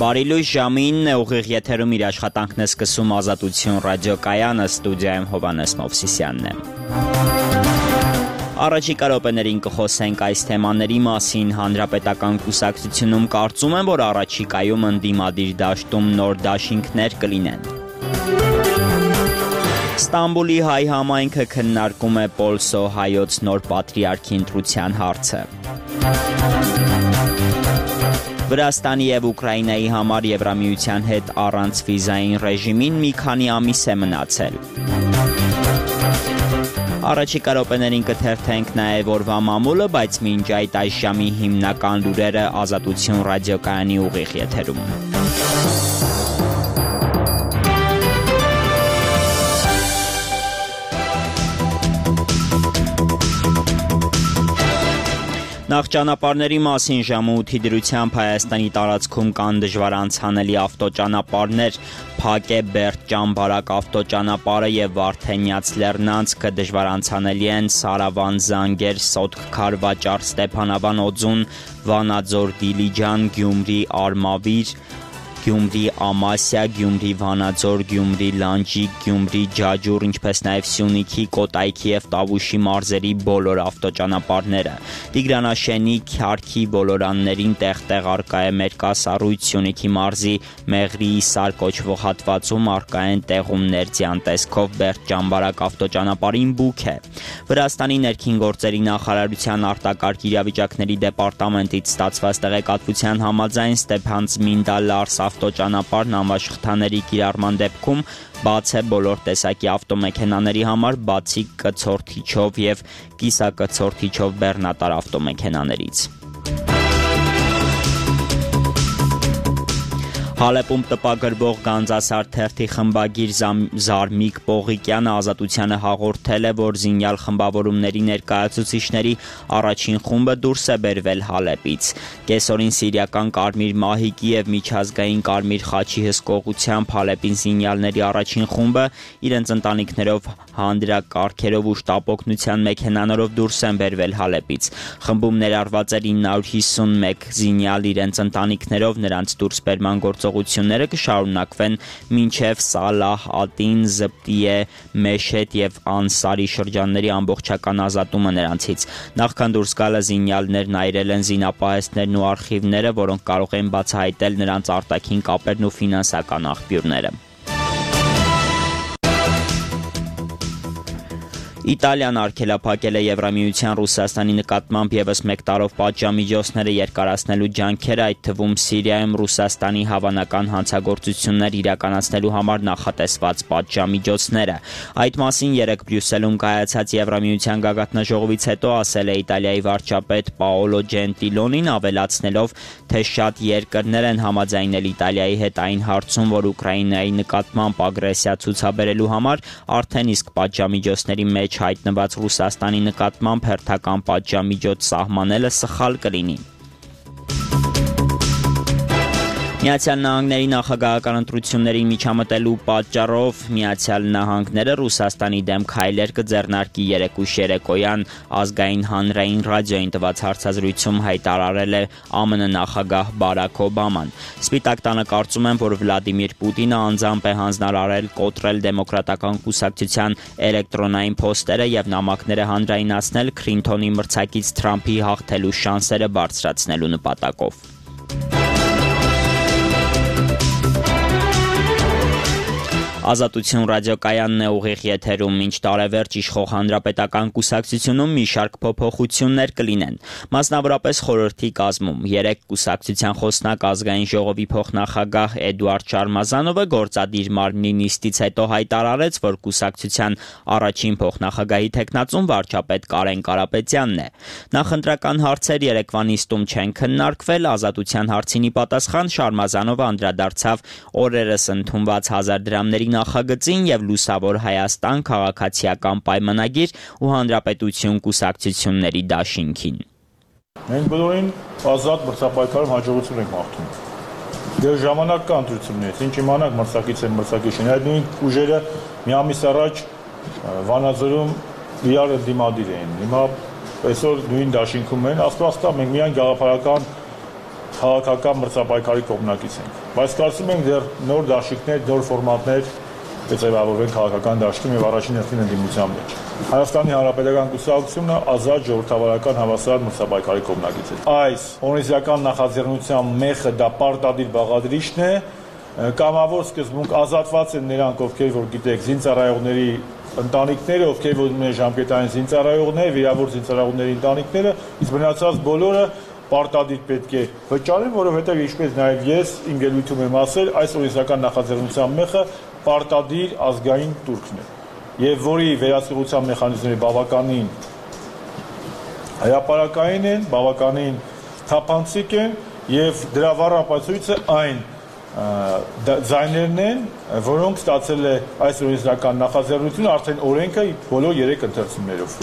Բարի լույս ժամին ուղիղ եթերում իր աշխատանքն է սկսում Ազատություն ռադիոկայանը, ստուդիայում Հովհաննես Մովսիսյանն է։ Առաջիկա րոպեներին կխոսենք այս թեմաների մասին։ Հանրապետական կուսակցությունում կարծում են, որ առաջիկայում ընդդիմադիր դաշտում նոր դաշինքներ կլինեն։ Ստամբուլի հայ համայնքը քննարկում է Պոլսո հայոց նոր պատրիարքի ընտրության հարցը։ Վրաստանի և Ուկրաինայի համար Եվրամիության հետ առանց վիզային ռեժիմին մի քանի ամիս է մնացել։ Առաջիկա րոպեներին կթերթենք նաև օրվա մամուլը, բայց մինչ այդ այս ժամի հիմնական լուրերը Ազատություն ռադիոկայանի ուղիղ եթերում։ Նախ ճանապարհների մասին ժամը 8-ի դրությամբ Հայաստանի տարածքում կան դժվար անցանելի ավտոճանապարհներ, փակ է Բերդ-Ճամբարակ ավտոճանապարհը եւ Վարդենյաց Լեռնանցքը, դժվար անցանելի են Սարավան, Զանգեր, Սոտք, Քարվաճար, Ստեփանավան, Օձուն, Վանաձոր, Դիլիջան, Գյումրի, Արմավիր, Գյումրի Ամասիա, Գյումրի Վանաձոր, Գյումրի Լանջիկ, Գյումրի Ջաջուր, ինչպես նաև Սյունիքի, Կոտայքի եւ Տավուշի մարզերի բոլոր ավտոճանապարհները։ Տիգրանաշենի, Քյարքի ոլորաններին տեղ-տեղ արկա է մերկասառույց, Սյունիքի մարզի Մեղրի Իսար կոչվող հատվածում արկա են տեղումներ ձյան տեսքով Բերդ-Ճամբարակ ավտոճանապարհին բուք է։ Վրաստանի ներքին գործերի նախարարության արտակարգ իրավիճակների դեպարտամենտից ստացված տեղեկատվության համաձայն Ստեփանձմինդա Լարս ավտոճանապարհն անվաշղթաների կիրառման դեպքում բաց է բոլոր տեսակի ավտոմեքենաների համար, բացի կցորդիչով եւ կիսակցորդիչով բեռնատար ավտոմեքենաներից։ Հալեպում տպագրվող Գանձասար թերթի խմբագիր Զարմիկ Պողիկյանը Ազատությանը հաղորդել է, որ զինյալ խմբավորումների ներկայացուցիչների առաջին խումբը դուրս է բերվել Հալեպից։ Կեսօրին սիրիական Կարմիր մահիկի եւ միջազգային Կարմիր խաչի հսկողությամբ Հալեպին զինյալների առաջին խումբը իրենց ընտանիքներով, հանդրակարգերով ու շտապօգնության մեքենաներով դուրս են բերվել Հալեպից։ Խմբում ներառված էր 951 զինյալ իրենց ընտանիքներով, նրանց դուրսբերման գործողությունները կշարունակվեն մինչև Սալահ, Ատին, Զպտիե, Մեշետ եւ Անսարի շրջանների ամբողջական ազատումը նրանցից։ Նախքան դուրս գալը զինյալներն այրել են զինապահեստներն ու արխիվները, որոնք կարող են բացահայտել նրանց արտաքին կապերն ու ֆինանսական աղբյուրները։ Իտալիան արգելափակել է Եվրամիության Ռուսաստանի նկատմամբ ևս մեկ տարով պատժամիջոցները երկարացնելու ջանքերը, այդ թվում Սիրիայում Ռուսաստանի հավանական հանցագործություններ իրականացնելու համար նախատեսված պատժամիջոցները։ Այդ մասին երեկ Բրյուսելում կայացած Եվրամիության գագաթնաժողովից հետո ասել է Իտալիայի վարչապետ Պաոլո Ջենտիլոնին, ավելացնելով, թե շատ երկրներ են համաձայնել Իտալիայի հետ այն հարցում, որ Ուկրաինայի նկատմամբ ագրեսիա ցուցաբերելու համար արդեն իսկ պատժամիջոցների մեջ հայտնված Ռուսաստանի նկատմամբ հերթական պատժամիջոց սահմանելը սխալ կլինի։ Միացյալ Նահանգների նախագահական ընտրություններին միջամտելու պատճառով Միացյալ Նահանգները Ռուսաստանի դեմ քայլեր կձեռնարկի երեկույթ երեկոյան ազգային հանրային ռադիոյին տված հարցազրույցում հայտարարել է ԱՄՆ նախագահ Բարաք Օբաման։ Սպիտակ տանը կարծում են, որ Վլադիմիր Պուտինը անձամբ է հանձնարարել կոտրել դեմոկրատական կուսակցության էլեկտրոնային փոստերը եւ նամակները հանրայնացնել Քլինթոնի մրցակից Թրամփի հաղթելու շանսերը բարձրացնելու նպատակով։ Ազատություն ռադիոկայանն է ուղիղ եթերում, մինչ տարեվերջ իշխող հանրապետական կուսակցությունում մի շարք փոփոխություններ կլինեն, մասնավորապես խորհրդի կազմում։ Երեկ կուսակցության խոսնակ ազգային ժողովի փոխնախագահ Էդուարդ Շարմազանովը գործադիր մարմնի նիստից հետո հայտարարեց, որ կուսակցության առաջին փոխնախագահի թեկնածուն վարչապետ Կարեն Կարապետյանն է։ Նախընտրական հարցեր երեկվա նիստում չեն քննարկվել, ազատության հարցինի պատասխան Շարմազանովը անդրադարձավ օրերս ընդունված 1000 դրամների նախագծին եւ Լուսավոր Հայաստան քաղաքացիական պայմանագիր ու հանրապետություն կուսակցությունների դաշինքին։ Մենք բոլորին ազատ մրցապայքարում հաջողություն ենք մաղթում։ Դեռ ժամանակ կա ընտրություններից, ինչ իմանանք մրցակից են մրցակից չեն։ Այդ նույն ուժերը մի ամիս առաջ Վանաձորում իրար ընդդիմադիր էին։ Հիմա այսօր նույն դաշինքում են, աստվածքա մենք միայն գաղափարական քաղաքական մրցապայքարի կողմնակից ենք, բայց կարծում ենք դեռ նոր դաշինքներ, նոր ֆորմատներ կձևավորվեն քաղաքական դաշտում եւ առաջին հերթին ընդդիմության մեջ։ Հայաստանի Հանրապետական կուսակցությունը ազատ ժողովրդավարական հավասար մրցապայքարի կողմնակից է։ Այս օրենսդրական նախաձեռնության մեխը դա պարտադիր բաղադրիչն է, կամավոր սկզբունք ազատված են նրանք, ովքեր որ գիտեք, զինծառայողների ընտանիքները, ովքեր որ ունեն ժամկետային զինծառայողներ, վիրավոր զինծառայողների ընտանիքները, իսկ մնացած բոլորը պարտադիր պետք է վճարեն, որովհետև ինչպես նաև ես իմ ելույթում եմ ասել, այս օրենսդրական նախաձեռնության մեխը պարտադիր ազգային տուրքն է, եւ որի վերահսկողության մեխանիզմները բավականին հրապարակային են, բավականին թափանցիկ են եւ դրա վառապացույցը այն ձայներն են, որոնք ստացել է այս օրենսդրական նախաձեռնությունը արդեն օրենքը բոլոր 3 ընթերցումներով։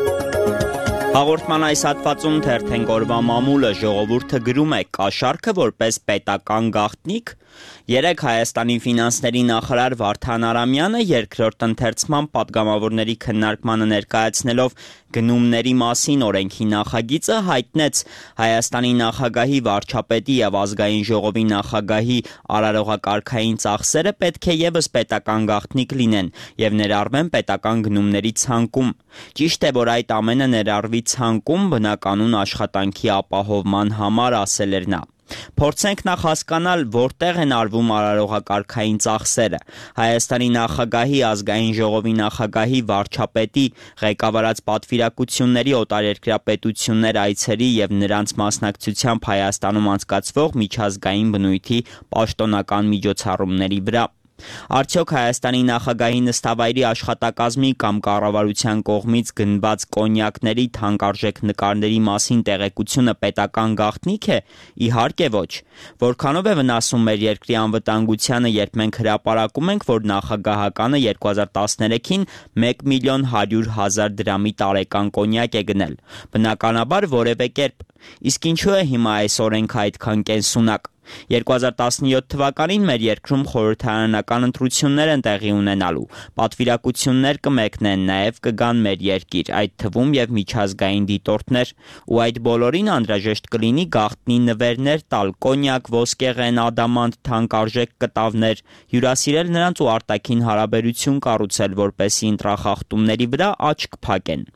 Հաղորդման այս հատվածում թերթենք օրվա մամուլը, ժողովուրդը գրում է կաշառքը որպես պետական գաղտնիք։ Երեկ Հայաստանի ֆինանսների նախարար Վարդան Արամյանը երկրորդ ընթերցման պատգամավորների քննարկմանը ներկայացնելով գնումների մասին օրենքի նախագիծը հայտնեց Հայաստանի նախագահի, վարչապետի եւ ազգային ժողովի նախագահի արարողակարգային ծախսերը պետք է եւս պետական գաղտնիք լինեն եւ ներառվեն պետական գնումների ցանկում։ Ճիշտ է, որ այդ ամենը ներառվի ցանկում բնականոն աշխատանքի ապահովման համար, ասել էր նա։ Փորձենք նախ հասկանալ, որտեղ են արվում արարողակարգային ծախսերը։ Հայաստանի նախագահի, ազգային ժողովի նախագահի, վարչապետի ղեկավարած պատվիրակությունների, օտարերկրյա պետություններ այցերի եւ նրանց մասնակցությամբ Հայաստանում անցկացվող միջազգային բնույթի պաշտոնական միջոցառումների վրա։ Արդյոք Հայաստանի նախագահի նստավայրի աշխատակազմի կամ կառավարության կողմից գնված կոնյակների թանկարժեք նկարների մասին տեղեկությունը պետական գաղտնիք է։ Իհարկե ոչ։ Որքանով է վնասում մեր երկրի անվտանգությանը, երբ մենք հրապարակում ենք, որ նախագահականը 2013-ին 1.100.000 դրամի տարեկան կոնյակ է գնել։ Բնականաբար որևէ կերպ։ Իսկ ինչու է հիմա այս օրենքը այդքան կենսունակ։ 2017 թվականին մեր երկրում խորհրդարանական ընտրություններ են տեղի ունենալու, պատվիրակություններ կմեկնեն, նաև կգան մեր երկիր, այդ թվում եւ միջազգային դիտորդներ, ու այդ բոլորին անհրաժեշտ կլինի գաղտնի նվերներ տալ, կոնյակ, ոսկեղեն, ադամանտ, թանկարժեք կտավներ, հյուրասիրել նրանց ու արտաքին հարաբերություն կառուցել, որպեսզի ընտրախախտումների վրա աչք փակեն։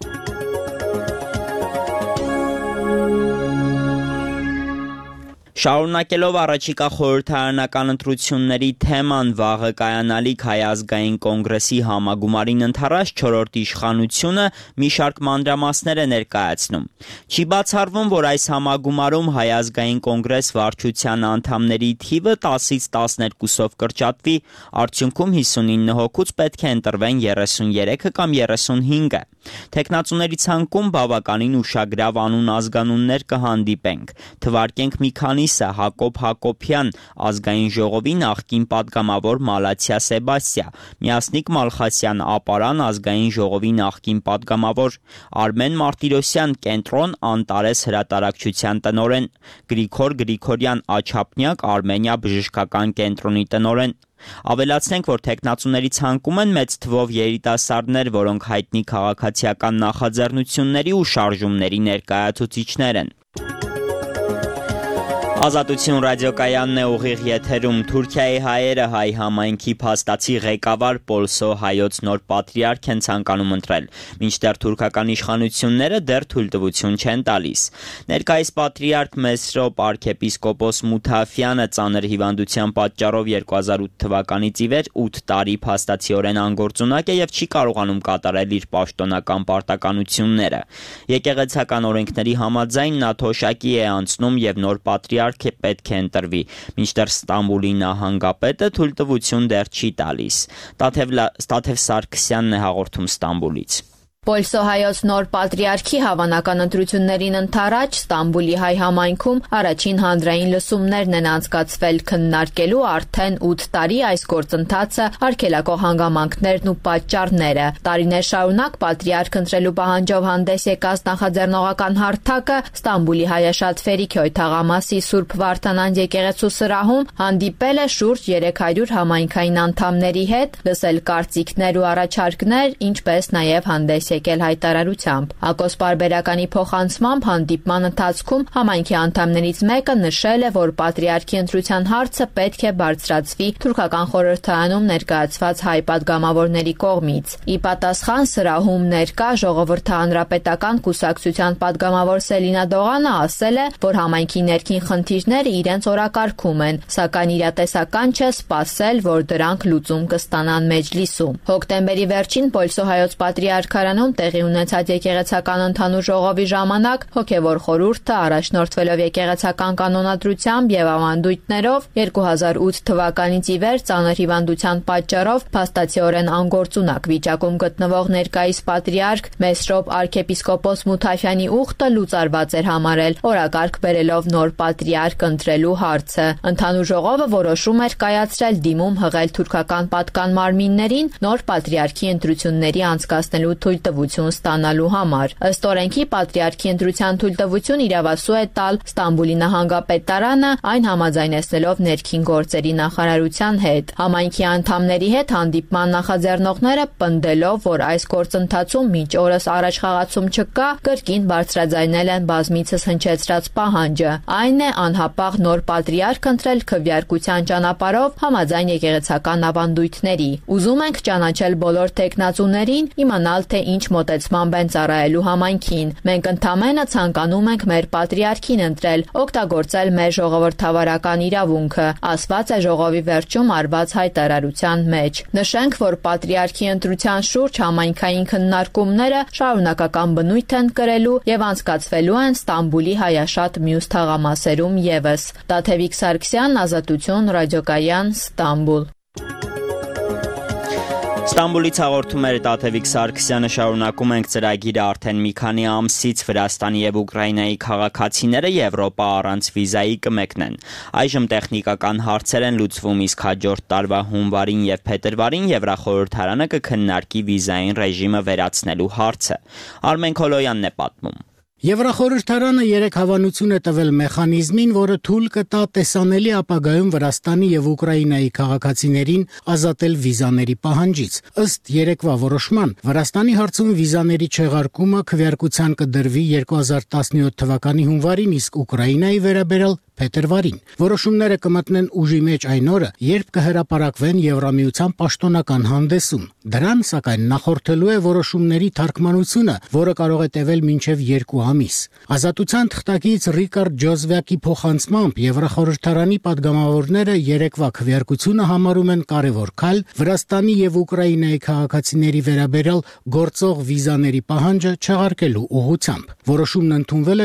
Շարունակելով առաջիկա խորհրդարանական ընտրությունների թեման, վաղը կայանալիք Հայ ազգային կոնգրեսի համագումարին ընդառաջ 4-րդ իշխանությունը մի շարք մանրամասներ է ներկայացնում։ Չի բացառվում, որ այս համագումարում Հայ ազգային կոնգրես վարչության անդամների թիվը 10-ից 12-ով կրճատվի, արդյունքում 59 հոգուց պետք է ընտրվեն 33-ը կամ 35-ը։ Թեկնածուների ցանկում բավականին ուշագրավ անուն ազգանուններ կհանդիպենք։ Թվարկենք մի քանիսը՝ Հակոբ Հակոբյան, ազգային ժողովի նախկին պատգամավոր Մալաթիա Սեբաստիա, Միասնիկ Մալխասյան, Ապարան, ազգային ժողովի նախկին պատգամավոր, Արմեն Մարտիրոսյան, Կենտրոն, Անտարես հրատարակչության տնօրեն, Գրիգոր Գրիգորյան, Աչափնյակ, Արմենիա բժշկական կենտրոնի տնօրեն։ Ավելացնենք, որ թեկնածուների ցանկում են մեծ թվով երիտասարդներ, որոնք հայտնի քաղաքացիական նախաձեռնությունների ու շարժումների ներկայացուցիչներ են։ Ազատություն ռադիոկայանն է ուղիղ եթերում։ Թուրքիայի հայերը հայ համայնքի փաստացի ղեկավար Պոլսո հայոց նոր պատրիարք են ցանկանում ընտրել, մինչդեռ թուրքական իշխանությունները դեռ թույլտվություն չեն տալիս։ Ներկայիս պատրիարք Մեսրոպ arczepiskopos Մութաֆյանը ծանր հիվանդության պատճառով 2008 թվականից ի վեր 8 տարի փաստացիորեն անգործունակ է եւ չի կարողանում կատարել իր պաշտոնական պարտականությունները։ Եկեղեցական օրենքների համաձայն նա թոշակի է անցնում եւ նոր պատրիարք պետք է ընտրվի, մինչդեռ Ստամբուլի նահանգապետը թույլտվություն դեռ չի տալիս։ Ստաթև Սարգսյանն է հաղորդում Ստամբուլից։ Պոլսո հայոց նոր պատրիարքի հավանական ընտրություններին ընդառաջ Ստամբուլի հայ համայնքում առաջին հանրային լսումներն են անցկացվել, քննարկելու արդեն 8 տարի այս գործընթացը, արգելակող հանգամանքներն ու պատճառները։ Տարիներ շարունակ պատրիարք ընտրելու պահանջով հանդես եկած նախաձեռնողական հարթակը Ստամբուլի հայաշատ Ֆերիքյոյ թաղամասի Սուրբ Վարդանանց եկեղեցու սրահում հանդիպել է շուրջ 300 համայնքային անդամների հետ, լսել կարծիքներ ու առաջարկներ, ինչպես նաև հանդես եկել հայտարարությամբ։ Ակոս պարբերականի փոխանցմամբ հանդիպման ընթացքում համայնքի անդամներից մեկը նշել է, որ պատրիարքի ընտրության հարցը պետք է բարձրացվի թուրքական խորհրդարանում ներկայացված հայ պատգամավորների կողմից։ Ի պատասխան սրահում ներկա Ժողովրդի հանրապետական կուսակցության պատգամավոր Սելինա Դողանը ասել է, որ համայնքի ներքին խնդիրները իրենց օրակարգում են, սակայն իրատեսական չէ սպասել, որ դրանք լուծում կստանան մեջլիսում։ Հոկտեմբերի վերջին Պոլսո հայոց պատրիարքարանում տեղի ունեցած եկեղեցական ընդհանուր ժողովի ժամանակ հոգևոր խորհուրդը առաջնորդվելով եկեղեցական կանոնադրությամբ եւ ավանդույթներով 2008 թվականից ի վեր ծանր հիվանդության պատճառով փաստացիորեն անգործունակ վիճակում գտնվող ներկայիս պատրիարք Մեսրոպ arczepiskopos Մութաֆյանի ուխտը լուծարված էր համարել, օրակարգ բերելով նոր պատրիարք ընտրելու հարցը։ Ընդհանուր ժողովը որոշում էր կայացրել դիմում հղել թուրքական պատկան մարմիններին նոր պատրիարքի ընտրությունների անցկացնելու թույլտվություն ստանալու համար։ Ըստ օրենքի պատրիարքի ընտրության թույլտվություն իրավասու է տալ Ստամբուլի նահանգապետարանը, այն համաձայնեցնելով ներքին գործերի նախարարության հետ։ Համայնքի անդամների հետ հանդիպման նախաձեռնողները պնդելով, որ այս գործընթացում մինչ օրս առաջ խաղացում չկա, կրկին բարձրաձայնել են բազմիցս հնչեցրած պահանջը։ Այն է անհապաղ նոր պատրիարք ընտրել քվեարկության ճանապարհով համաձայն եկեղեցական ավանդույթների։ Ուզում ենք ճանաչել բոլոր տեխնացուներին, իմանալ թե ինչ մոտեցմամբ են ծառայելու համայնքին։ Մենք ընդամենը ցանկանում ենք մեր պատրիարքին ընտրել, օգտագործել մեր ժողովրդավարական իրավունքը, ասված է ժողովի վերջում արված հայտարարության մեջ։ Նշենք, որ պատրիարքի ընտրության շուրջ համայնքային քննարկումները շարունակական բնույթ են կրելու եւ անցկացվելու են Ստամբուլի հայաշատ մյուս թաղամասերում եւս։ Տաթևիկ Սարգսյան, Ազատություն, Ռադիոկայան, Ստամբուլ։ Ստամբուլից հաղորդում էր Տաթևիկ Սարգսյանը, շարունակում ենք ծրագիրը արդեն մի քանի ամսից Վրաստանի եւ Ուկրաինայի քաղաքացիները Եվրոպա առանց վիզայի կմեկնեն։ Այժմ տեխնիկական հարցեր են լուծվում, իսկ հաջորդ տարվա հունվարին եւ փետրվարին Եվրախորհրդարանը կքննարկի վիզային ռեժիմը վերացնելու հարցը։ Արմեն Քոլոյանն է պատմում։ Եվրախորհրդարանը 3 հավանություն է տվել մեխանիզմին, որը թույլ կտա տեսանելի ապագայում Վրաստանի եւ Ուկրաինայի քաղաքացիներին ազատել վիզաների պահանջից։ Ըստ երեկվա որոշման, Վրաստանի հարցում վիզաների չեղարկումը քվեարկության կդրվի 2017 թվականի հունվարին, իսկ Ուկրաինայի վերաբերյալ փետրվարին։ Որոշումները կմտնեն ուժի մեջ այն օրը, երբ կհրապարակվեն Եվրամիության պաշտոնական հանդեսում։ Դրան, սակայն, նախորդելու է որոշումների թարգմանությունը, որը կարող է տևել մինչև 2 ամիս։ Ազատության թղթակից Ռիկարդ Ջոզվյակի փոխանցմամբ Եվրախորհրդարանի падգամավորները երեկվա քվեարկությունը համարում են կարևոր քայլ Վրաստանի եւ Ուկրաինայի քաղաքացիների վերաբերյալ գործող վիզաների պահանջը չեղարկելու ուղղությամբ։ Որոշումն ընդունվել է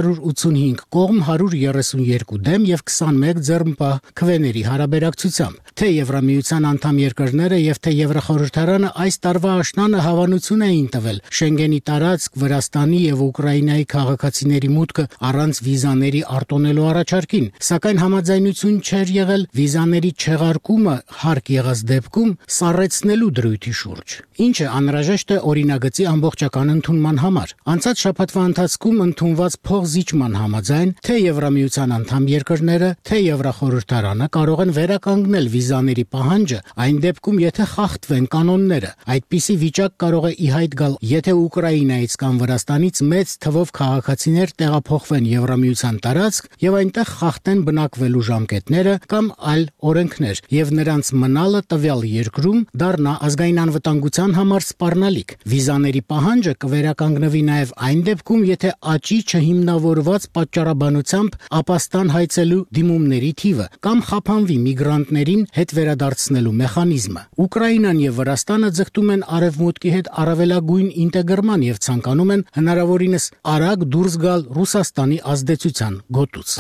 485 կողմ 132 դեմ եւ 21 ձեռնպահ քվեների հարաբերակցությամբ։ Թե Եվրամիության անդամ երկրները եւ թե Եվրախորհրդարանը այս տարվա աշնանը հավանություն էին տվել Շենգենի տարածք Վրաստանի եւ Ուկրաինայի քաղաքացիների մուտքը առանց վիզաների արտոնելու առաջարկին, սակայն համաձայնություն չէր եղել վիզաների չեղարկումը հարկ եղած դեպքում սառեցնելու դրույթի շուրջ, ինչը անհրաժեշտ է օրինագծի ամբողջական ընդունման համար։ Անցած շաբաթվա ընթացքում ընդունված փոխզիջման համաձայն թե Եվրամիության անդամ երկրները, թե Եվրախորհրդարանը կարող են վերականգնել վիզաների պահանջը այն դեպքում, եթե խախտվեն կանոնները։ Այդպիսի վիճակ կարող է ի հայտ գալ, եթե Ուկրաինայից կամ Վրաստանից մեծ թվով քաղաքացիներ տեղափոխվեն Եվրամիության տարածք եւ այնտեղ խախտեն բնակվելու ժամկետները կամ այլ օրենքներ, եւ նրանց մնալը տվյալ երկրում դառնա ազգային անվտանգության համար սպառնալիք։ Վիզաների պահանջը կվերականգնվի նաեւ այն դեպքում, եթե աճի չհիմնավորված պատճառաբանությամբ ապաստան հայցելու դիմումների թիվը կամ խափանվի միգրանտներին հետ վերադարձնելու մեխանիզմը։ Ուկրաինան եւ Վրաստանը ձգտում են արևմուտքի հետ առավելագույն ինտեգրման եւ ցանկանում են հնարավորինս արագ դուրս գալ Ռուսաստանի ազդեցության գոտուց։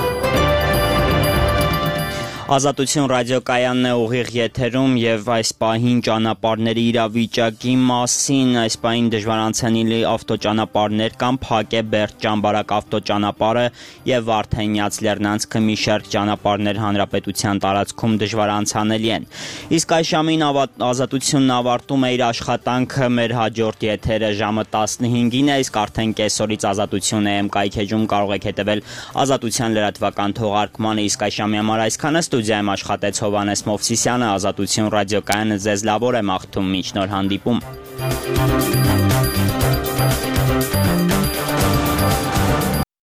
Ազատություն ռադիոկայանն է ուղիղ եթերում եւ այս պահին ճանապարհների իրավիճակի մասին, այս պահին դժվարանցանելի ավտոճանապարհներ կան, փակ է Բերդ-Ճամբարակ ավտոճանապարհը եւ Վարդենյաց Լեռնանցքը մի շարք ճանապարհներ հանրապետության տարածքում դժվարանցանելի են։ Իսկ այս ժամին Ազատությունն ավարտում է իր աշխատանքը, մեր հաջորդ եթերը ժամը 15-ին է, իսկ արդեն կեսօրից Ազատություն AM-կայքեջում կարող եք հետևել Ազատության լրատվական թողարկմանը, իսկ այս ժամի համար այսքանը։ Ստուդիայում աշխատեց Հովհաննես Մովսիսյանը, Ազատություն ռադիոկայանը ձեզ լավ օր է մաղթում, մինչ նոր հանդիպում։